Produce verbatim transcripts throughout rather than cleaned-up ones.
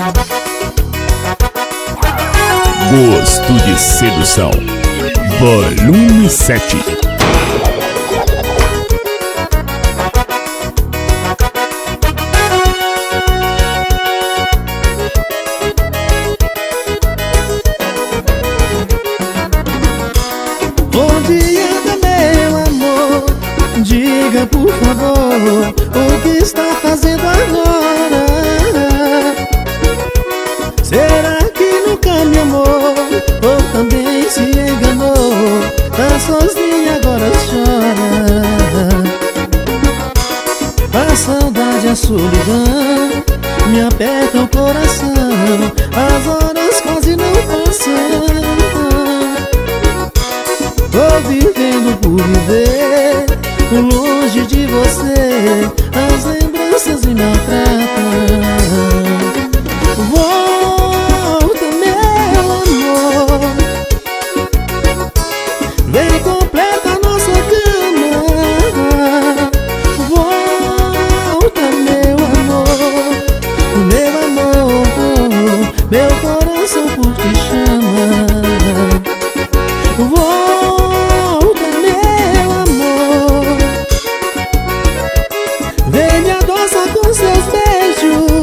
Gosto de Sedução, volume sete. Onde anda meu amor? Diga por favor, o que está fazendo agora? Será que nunca me amou? Ou também se enganou? Tá sozinha agora chora. A saudade, a solidão me aperta o coração. As horas quase não passam. Tô vivendo por viver, longe de você. As lembranças me maltratam. Volta, meu amor, vem completa a nossa cama. Volta, meu amor, meu amor, meu coração por ti chama. Volta, meu amor, vem me adoçar com seus beijos.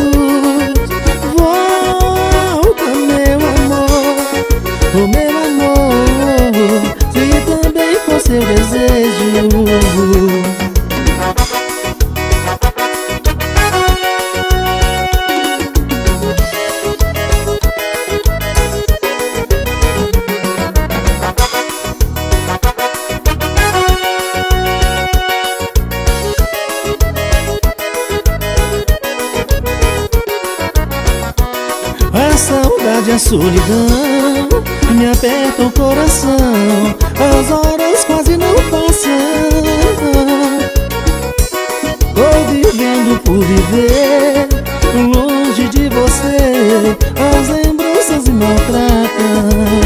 Volta, meu amor, oh meu amor, se também for seu desejo. A saudade, a solidão me aperta o coração. As horas quase não passam. Tô vivendo por viver, longe de você. As lembranças me maltratam.